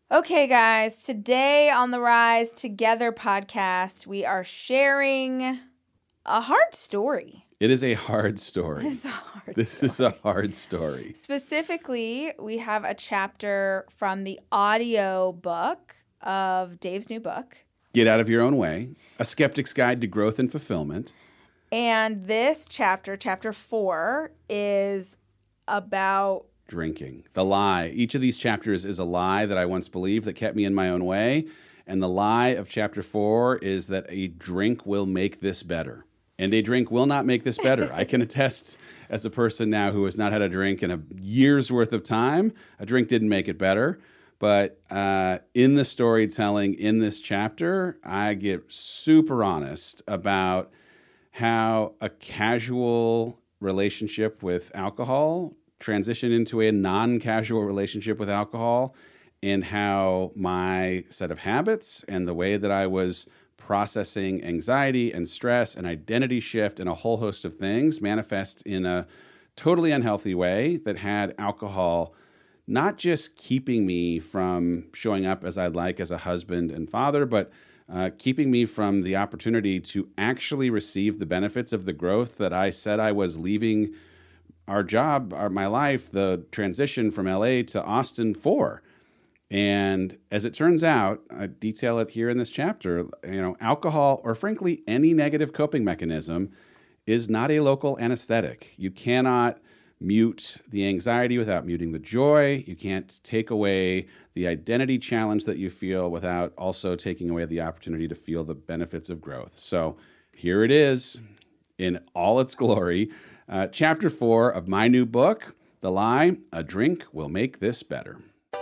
Okay, guys, today on the Rise Together podcast, we are sharing a hard story. It is a hard story. It's a hard story. This is a hard story. Specifically, we have a chapter from the audio book of Dave's new book. Get Out of Your Own Way, A Skeptic's Guide to Growth and Fulfillment. And this chapter, chapter 4, is about drinking. The lie. Each of these chapters is a lie that I once believed that kept me in my own way. And the lie of chapter 4 is that a drink will make this better. And a drink will not make this better. I can attest, as a person now who has not had a drink in a year's worth of time, a drink didn't make it better. But in the storytelling in this chapter, I get super honest about how a casual relationship with alcohol transitioned into a non-casual relationship with alcohol, and how my set of habits and the way that I was processing anxiety and stress and identity shift and a whole host of things manifest in a totally unhealthy way that had alcohol not just keeping me from showing up as I'd like as a husband and father, but keeping me from the opportunity to actually receive the benefits of the growth that I said I was leaving our job, my life, the transition from LA to Austin for. And as it turns out, I detail it here in this chapter, alcohol, or frankly, any negative coping mechanism, is not a local anesthetic. You cannot mute the anxiety without muting the joy. You can't take away the identity challenge that you feel without also taking away the opportunity to feel the benefits of growth. So here it is in all its glory. Chapter 4 of my new book, The Lie, A Drink Will Make This Better.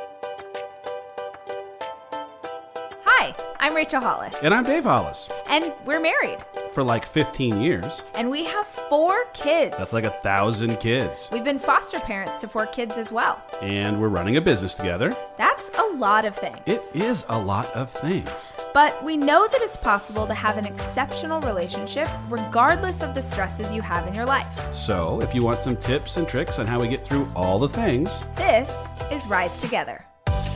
Hi, I'm Rachel Hollis. And I'm Dave Hollis. And we're married. For like 15 years. And we have 4 kids. That's like 1,000 kids. We've been foster parents to 4 kids as well. And we're running a business together. That's a lot of things. It is a lot of things. But we know that it's possible to have an exceptional relationship regardless of the stresses you have in your life. So if you want some tips and tricks on how we get through all the things, this is Rise Together.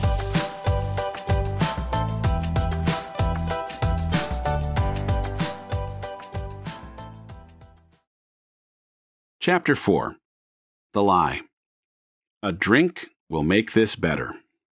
Chapter 4, The Lie. A drink will make this better.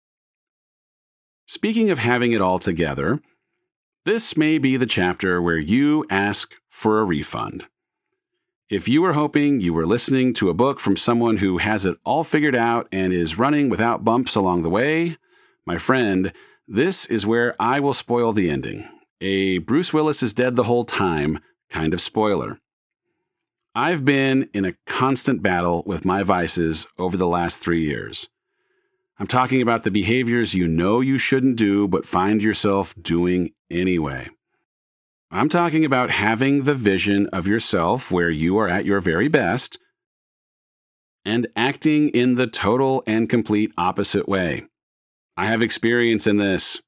Speaking of having it all together, this may be the chapter where you ask for a refund. If you were hoping you were listening to a book from someone who has it all figured out and is running without bumps along the way, my friend, this is where I will spoil the ending. A Bruce Willis is dead the whole time kind of spoiler. I've been in a constant battle with my vices over the last 3 years. I'm talking about the behaviors you know you shouldn't do but find yourself doing anyway. I'm talking about having the vision of yourself where you are at your very best and acting in the total and complete opposite way. I have experience in this.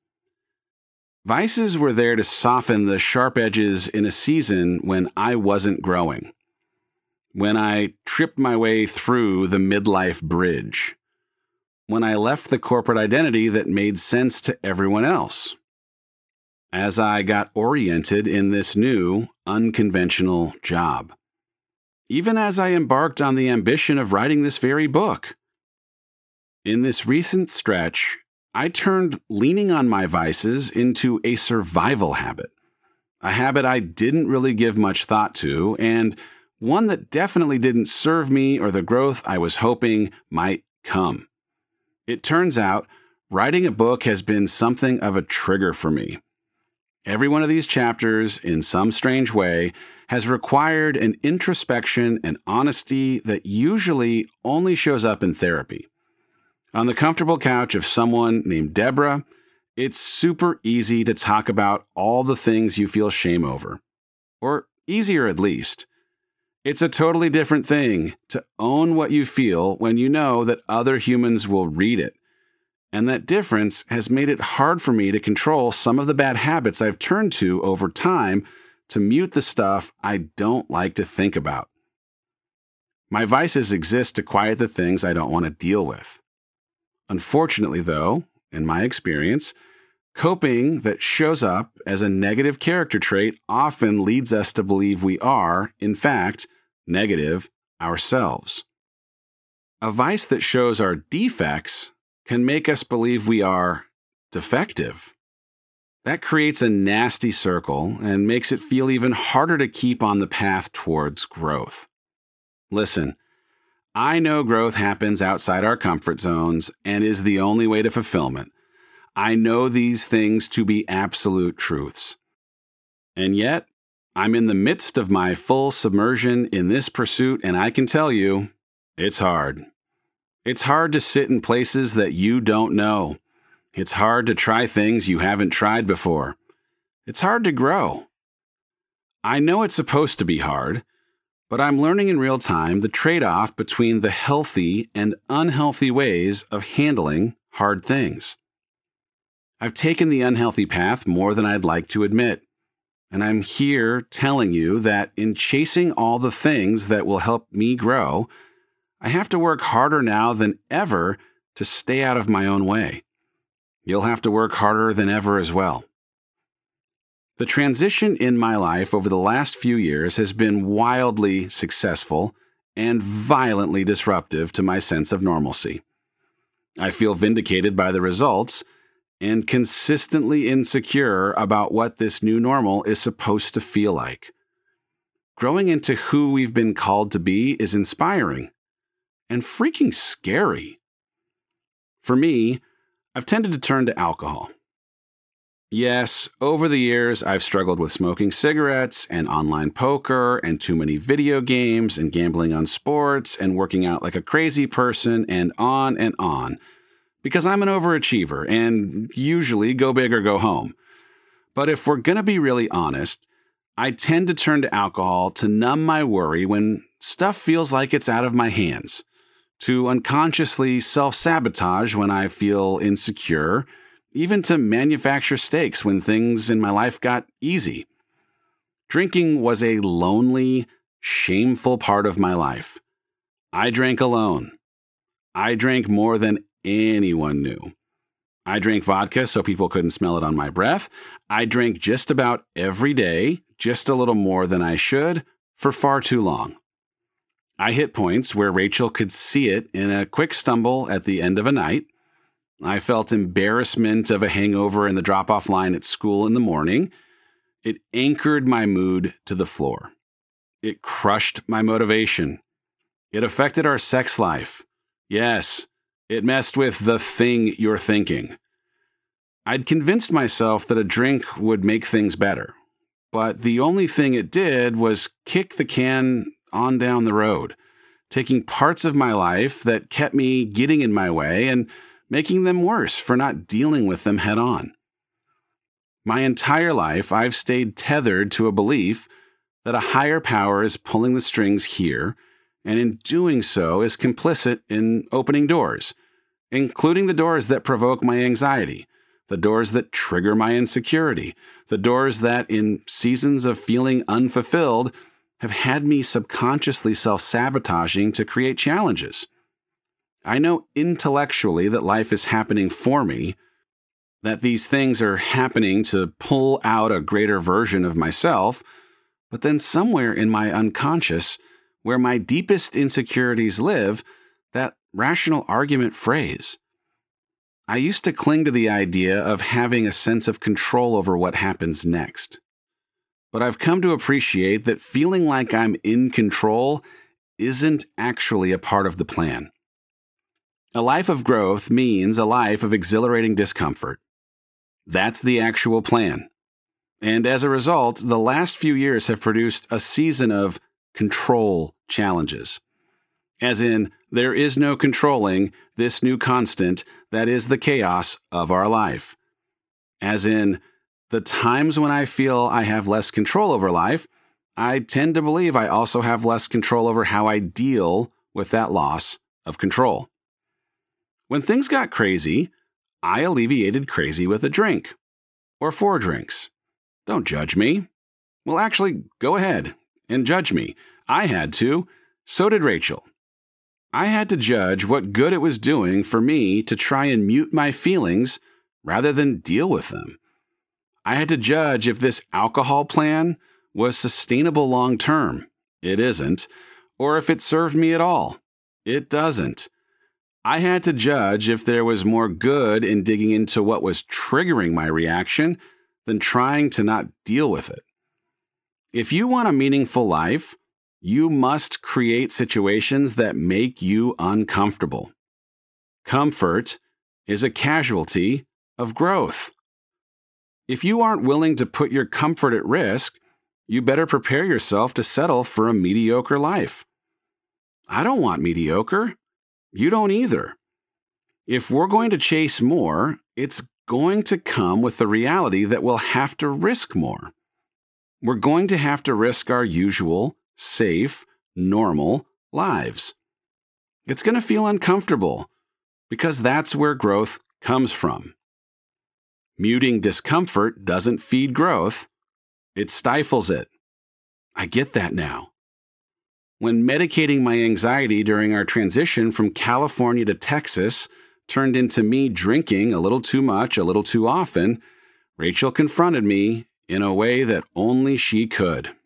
Vices were there to soften the sharp edges in a season when I wasn't growing. When I tripped my way through the midlife bridge. When I left the corporate identity that made sense to everyone else. As I got oriented in this new, unconventional job. Even as I embarked on the ambition of writing this very book. In this recent stretch, I turned leaning on my vices into a survival habit. A habit I didn't really give much thought to, and one that definitely didn't serve me or the growth I was hoping might come. It turns out, writing a book has been something of a trigger for me. Every one of these chapters, in some strange way, has required an introspection and honesty that usually only shows up in therapy. On the comfortable couch of someone named Deborah, it's super easy to talk about all the things you feel shame over. Or easier at least. It's a totally different thing to own what you feel when you know that other humans will read it. And that difference has made it hard for me to control some of the bad habits I've turned to over time to mute the stuff I don't like to think about. My vices exist to quiet the things I don't want to deal with. Unfortunately, though, in my experience, coping that shows up as a negative character trait often leads us to believe we are, in fact, negative ourselves. A vice that shows our defects can make us believe we are defective. That creates a nasty circle and makes it feel even harder to keep on the path towards growth. Listen, I know growth happens outside our comfort zones and is the only way to fulfillment. I know these things to be absolute truths. And yet, I'm in the midst of my full submersion in this pursuit, and I can tell you, it's hard. It's hard to sit in places that you don't know. It's hard to try things you haven't tried before. It's hard to grow. I know it's supposed to be hard, but I'm learning in real time the trade-off between the healthy and unhealthy ways of handling hard things. I've taken the unhealthy path more than I'd like to admit, and I'm here telling you that in chasing all the things that will help me grow, I have to work harder now than ever to stay out of my own way. You'll have to work harder than ever as well. The transition in my life over the last few years has been wildly successful and violently disruptive to my sense of normalcy. I feel vindicated by the results and consistently insecure about what this new normal is supposed to feel like. Growing into who we've been called to be is inspiring and freaking scary. For me, I've tended to turn to alcohol. Yes, over the years, I've struggled with smoking cigarettes and online poker and too many video games and gambling on sports and working out like a crazy person and on, because I'm an overachiever and usually go big or go home. But if we're going to be really honest, I tend to turn to alcohol to numb my worry when stuff feels like it's out of my hands, to unconsciously self-sabotage when I feel insecure, even to manufacture stakes when things in my life got easy. Drinking was a lonely, shameful part of my life. I drank alone. I drank more than anyone knew. I drank vodka so people couldn't smell it on my breath. I drank just about every day, just a little more than I should, for far too long. I hit points where Rachel could see it in a quick stumble at the end of a night. I felt embarrassment of a hangover in the drop-off line at school in the morning. It anchored my mood to the floor. It crushed my motivation. It affected our sex life. Yes, it messed with the thing you're thinking. I'd convinced myself that a drink would make things better, but the only thing it did was kick the can on down the road, taking parts of my life that kept me getting in my way and making them worse for not dealing with them head on. My entire life, I've stayed tethered to a belief that a higher power is pulling the strings here, and in doing so is complicit in opening doors, including the doors that provoke my anxiety, the doors that trigger my insecurity, the doors that, in seasons of feeling unfulfilled, have had me subconsciously self-sabotaging to create challenges. I know intellectually that life is happening for me, that these things are happening to pull out a greater version of myself, but then somewhere in my unconscious, where my deepest insecurities live, that rational argument frays. I used to cling to the idea of having a sense of control over what happens next. But I've come to appreciate that feeling like I'm in control isn't actually a part of the plan. A life of growth means a life of exhilarating discomfort. That's the actual plan. And as a result, the last few years have produced a season of control challenges. As in, there is no controlling this new constant that is the chaos of our life. As in, the times when I feel I have less control over life, I tend to believe I also have less control over how I deal with that loss of control. When things got crazy, I alleviated crazy with a drink. Or 4 drinks. Don't judge me. Well, actually, go ahead and judge me. I had to. So did Rachel. I had to judge what good it was doing for me to try and mute my feelings rather than deal with them. I had to judge if this alcohol plan was sustainable long term. It isn't. Or if it served me at all. It doesn't. I had to judge if there was more good in digging into what was triggering my reaction than trying to not deal with it. If you want a meaningful life, you must create situations that make you uncomfortable. Comfort is a casualty of growth. If you aren't willing to put your comfort at risk, you better prepare yourself to settle for a mediocre life. I don't want mediocre. You don't either. If we're going to chase more, it's going to come with the reality that we'll have to risk more. We're going to have to risk our usual, safe, normal lives. It's going to feel uncomfortable because that's where growth comes from. Muting discomfort doesn't feed growth. It stifles it. I get that now. When medicating my anxiety during our transition from California to Texas turned into me drinking a little too much, a little too often, Rachel confronted me in a way that only she could.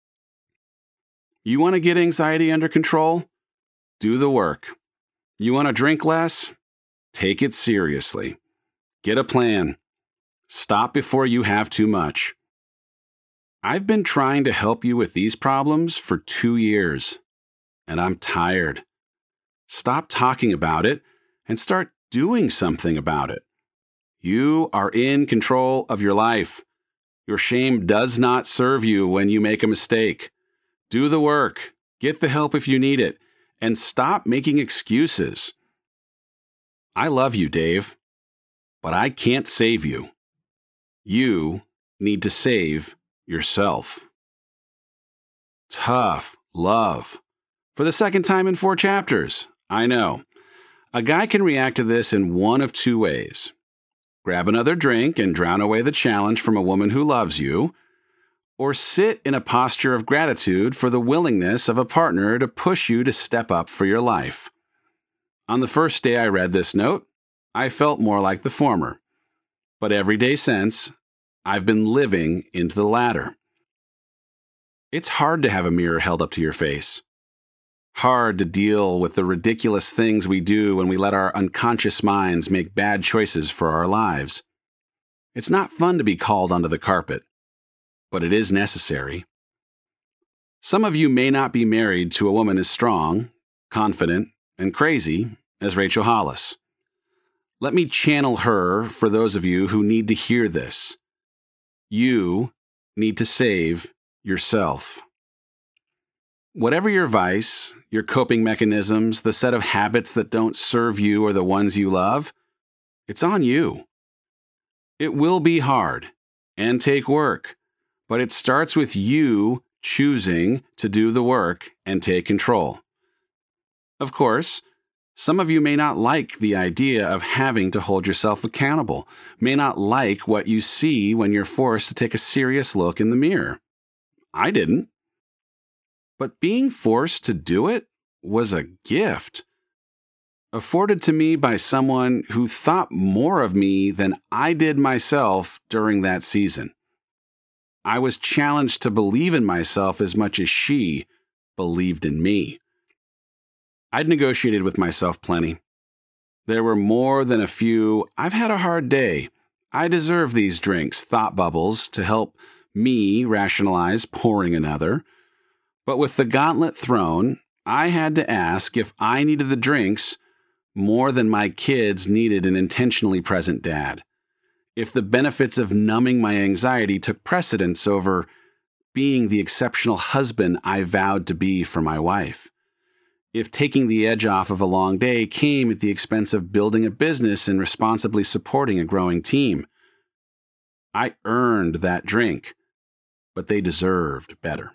You want to get anxiety under control? Do the work. You want to drink less? Take it seriously. Get a plan. Stop before you have too much. I've been trying to help you with these problems for 2 years, and I'm tired. Stop talking about it and start doing something about it. You are in control of your life. Your shame does not serve you when you make a mistake. Do the work, get the help if you need it, and stop making excuses. I love you, Dave, but I can't save you. You need to save yourself. Tough love. For the second time in 4 chapters, I know. A guy can react to this in one of 2 ways. Grab another drink and drown away the challenge from a woman who loves you, or sit in a posture of gratitude for the willingness of a partner to push you to step up for your life. On the first day I read this note, I felt more like the former. But every day since, I've been living into the latter. It's hard to have a mirror held up to your face. Hard to deal with the ridiculous things we do when we let our unconscious minds make bad choices for our lives. It's not fun to be called onto the carpet, but it is necessary. Some of you may not be married to a woman as strong, confident, and crazy as Rachel Hollis. Let me channel her for those of you who need to hear this. You need to save yourself. Whatever your vice, your coping mechanisms, the set of habits that don't serve you or the ones you love, it's on you. It will be hard and take work, but it starts with you choosing to do the work and take control. Of course, some of you may not like the idea of having to hold yourself accountable, may not like what you see when you're forced to take a serious look in the mirror. I didn't. But being forced to do it was a gift, afforded to me by someone who thought more of me than I did myself during that season. I was challenged to believe in myself as much as she believed in me. I'd negotiated with myself plenty. There were more than a few, "I've had a hard day. I deserve these drinks," thought bubbles to help me rationalize pouring another. But with the gauntlet thrown, I had to ask if I needed the drinks more than my kids needed an intentionally present dad. If the benefits of numbing my anxiety took precedence over being the exceptional husband I vowed to be for my wife. If taking the edge off of a long day came at the expense of building a business and responsibly supporting a growing team. I earned that drink, but they deserved better.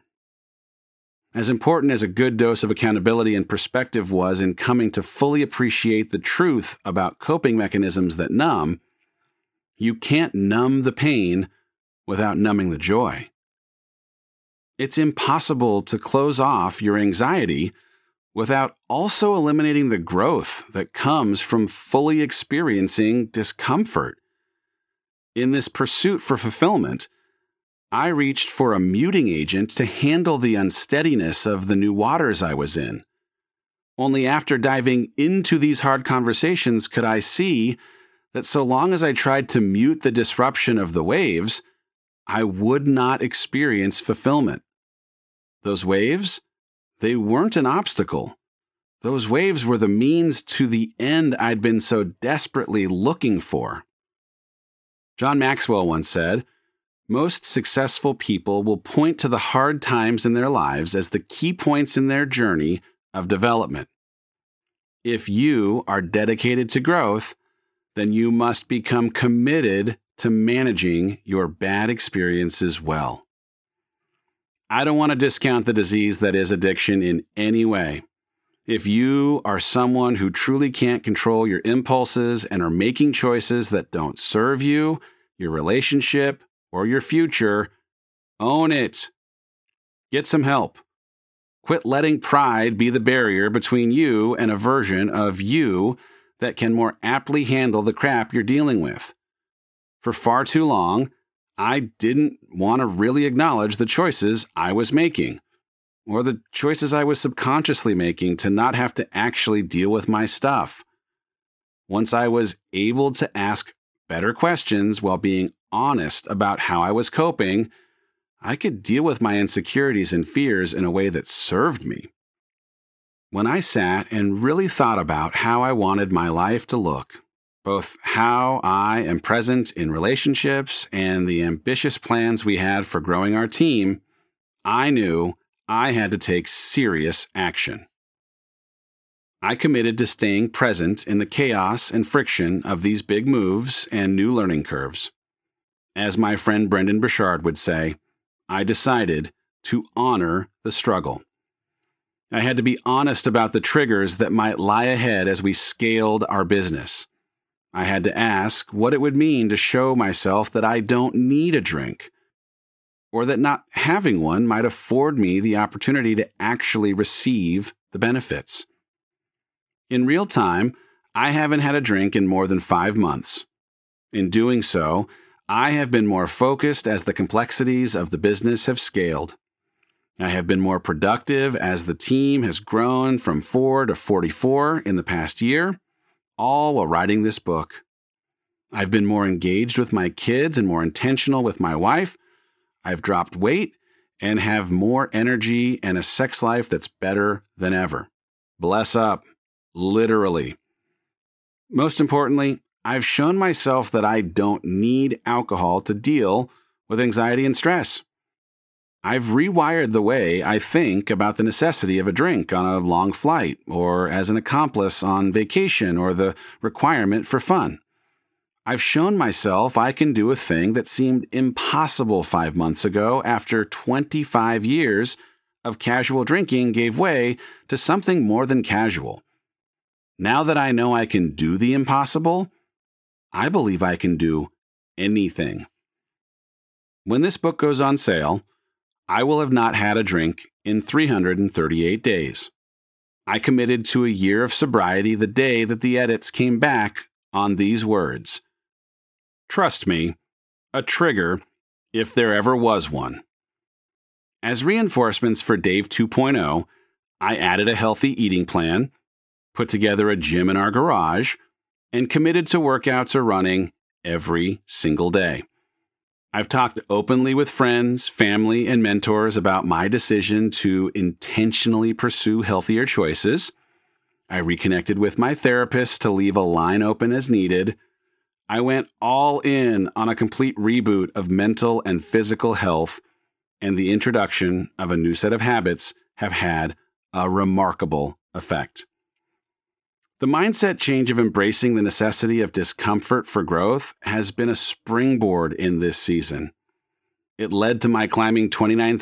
As important as a good dose of accountability and perspective was in coming to fully appreciate the truth about coping mechanisms that numb, you can't numb the pain without numbing the joy. It's impossible to close off your anxiety without also eliminating the growth that comes from fully experiencing discomfort. In this pursuit for fulfillment, I reached for a muting agent to handle the unsteadiness of the new waters I was in. Only after diving into these hard conversations could I see that so long as I tried to mute the disruption of the waves, I would not experience fulfillment. Those waves, they weren't an obstacle. Those waves were the means to the end I'd been so desperately looking for. John Maxwell once said, "Most successful people will point to the hard times in their lives as the key points in their journey of development." If you are dedicated to growth, then you must become committed to managing your bad experiences well. I don't want to discount the disease that is addiction in any way. If you are someone who truly can't control your impulses and are making choices that don't serve you, your relationship, or your future, own it. Get some help. Quit letting pride be the barrier between you and a version of you that can more aptly handle the crap you're dealing with. For far too long, I didn't want to really acknowledge the choices I was making, or the choices I was subconsciously making to not have to actually deal with my stuff. Once I was able to ask better questions while being honest about how I was coping, I could deal with my insecurities and fears in a way that served me. When I sat and really thought about how I wanted my life to look, both how I am present in relationships and the ambitious plans we had for growing our team, I knew I had to take serious action. I committed to staying present in the chaos and friction of these big moves and new learning curves. As my friend Brendan Burchard would say, I decided to honor the struggle. I had to be honest about the triggers that might lie ahead as we scaled our business. I had to ask what it would mean to show myself that I don't need a drink, or that not having one might afford me the opportunity to actually receive the benefits. In real time, I haven't had a drink in more than 5 months. In doing so, I have been more focused as the complexities of the business have scaled. I have been more productive as the team has grown from 4 to 44 in the past year, all while writing this book. I've been more engaged with my kids and more intentional with my wife. I've dropped weight and have more energy and a sex life that's better than ever. Bless up, literally. Most importantly, I've shown myself that I don't need alcohol to deal with anxiety and stress. I've rewired the way I think about the necessity of a drink on a long flight, or as an accomplice on vacation, or the requirement for fun. I've shown myself I can do a thing that seemed impossible 5 months ago after 25 years of casual drinking gave way to something more than casual. Now that I know I can do the impossible, I believe I can do anything. When this book goes on sale, I will have not had a drink in 338 days. I committed to a year of sobriety the day that the edits came back on these words. Trust me, a trigger, if there ever was one. As reinforcements for Dave 2.0, I added a healthy eating plan, put together a gym in our garage, and committed to workouts or running every single day. I've talked openly with friends, family, and mentors about my decision to intentionally pursue healthier choices. I reconnected with my therapist to leave a line open as needed. I went all in on a complete reboot of mental and physical health, and the introduction of a new set of habits have had a remarkable effect. The mindset change of embracing the necessity of discomfort for growth has been a springboard in this season. It led to my climbing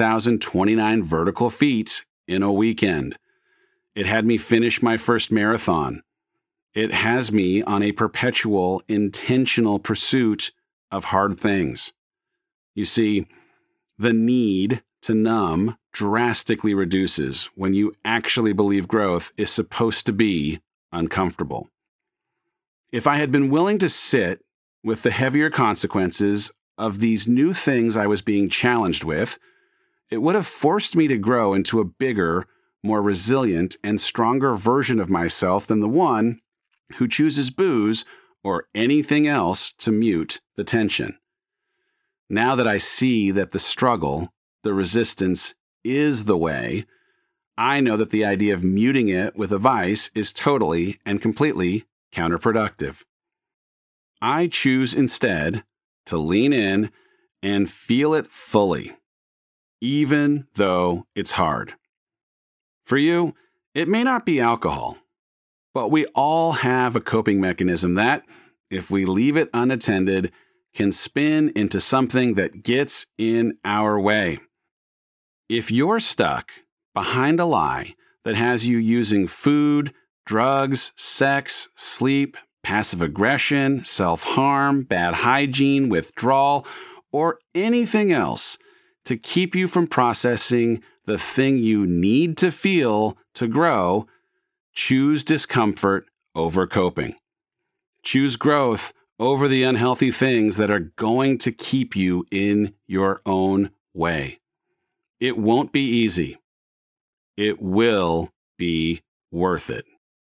29,029 vertical feet in a weekend. It had me finish my first marathon. It has me on a perpetual, intentional pursuit of hard things. You see, the need to numb drastically reduces when you actually believe growth is supposed to be uncomfortable. If I had been willing to sit with the heavier consequences of these new things I was being challenged with, it would have forced me to grow into a bigger, more resilient, and stronger version of myself than the one who chooses booze or anything else to mute the tension. Now that I see that the struggle, the resistance, is the way, I know that the idea of muting it with a vice is totally and completely counterproductive. I choose instead to lean in and feel it fully, even though it's hard. For you, it may not be alcohol, but we all have a coping mechanism that, if we leave it unattended, can spin into something that gets in our way. If you're stuck behind a lie that has you using food, drugs, sex, sleep, passive aggression, self-harm, bad hygiene, withdrawal, or anything else to keep you from processing the thing you need to feel to grow, choose discomfort over coping. Choose growth over the unhealthy things that are going to keep you in your own way. It won't be easy. It will be worth it.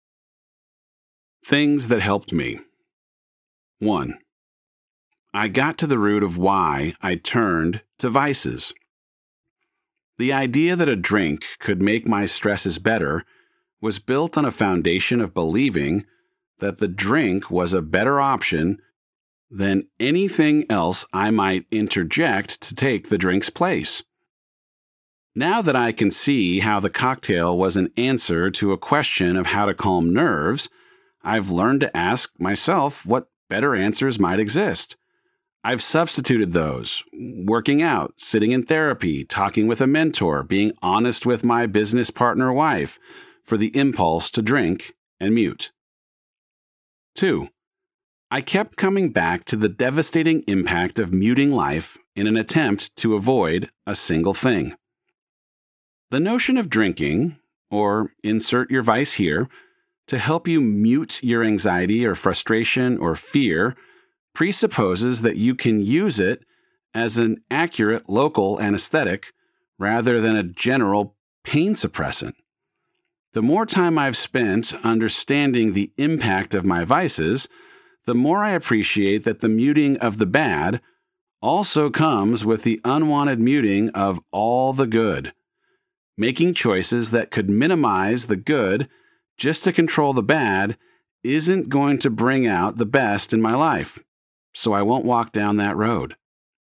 Things that helped me. 1. I got to the root of why I turned to vices. The idea that a drink could make my stresses better was built on a foundation of believing that the drink was a better option than anything else I might interject to take the drink's place. Now that I can see how the cocktail was an answer to a question of how to calm nerves, I've learned to ask myself what better answers might exist. I've substituted those: working out, sitting in therapy, talking with a mentor, being honest with my business partner wife, for the impulse to drink and mute. 2. I kept coming back to the devastating impact of muting life in an attempt to avoid a single thing. The notion of drinking, or insert your vice here, to help you mute your anxiety or frustration or fear presupposes that you can use it as an accurate local anesthetic rather than a general pain suppressant. The more time I've spent understanding the impact of my vices, the more I appreciate that the muting of the bad also comes with the unwanted muting of all the good. Making choices that could minimize the good just to control the bad isn't going to bring out the best in my life, so I won't walk down that road.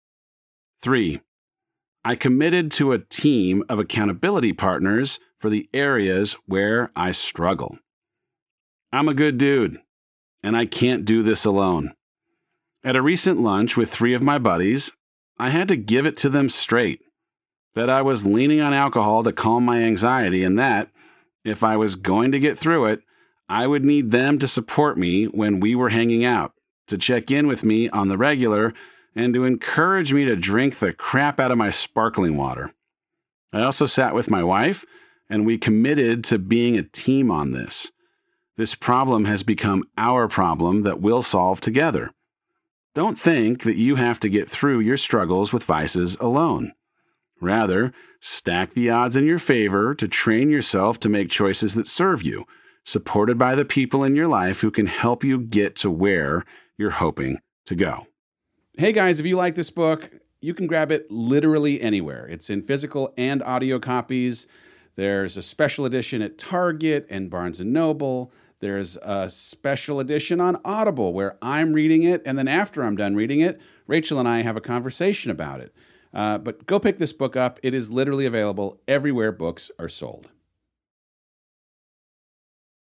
3. I committed to a team of accountability partners for the areas where I struggle. I'm a good dude, and I can't do this alone. At a recent lunch with 3 of my buddies, I had to give it to them straight that I was leaning on alcohol to calm my anxiety, and that, if I was going to get through it, I would need them to support me when we were hanging out, to check in with me on the regular, and to encourage me to drink the crap out of my sparkling water. I also sat with my wife, and we committed to being a team on this. This problem has become our problem that we'll solve together. Don't think that you have to get through your struggles with vices alone. Rather, stack the odds in your favor to train yourself to make choices that serve you, supported by the people in your life who can help you get to where you're hoping to go. Hey guys, if you like this book, you can grab it literally anywhere. It's in physical and audio copies. There's a special edition at Target and Barnes & Noble. There's a special edition on Audible where I'm reading it, and then after I'm done reading it, Rachel and I have a conversation about it. But go pick this book up. It is literally available everywhere books are sold.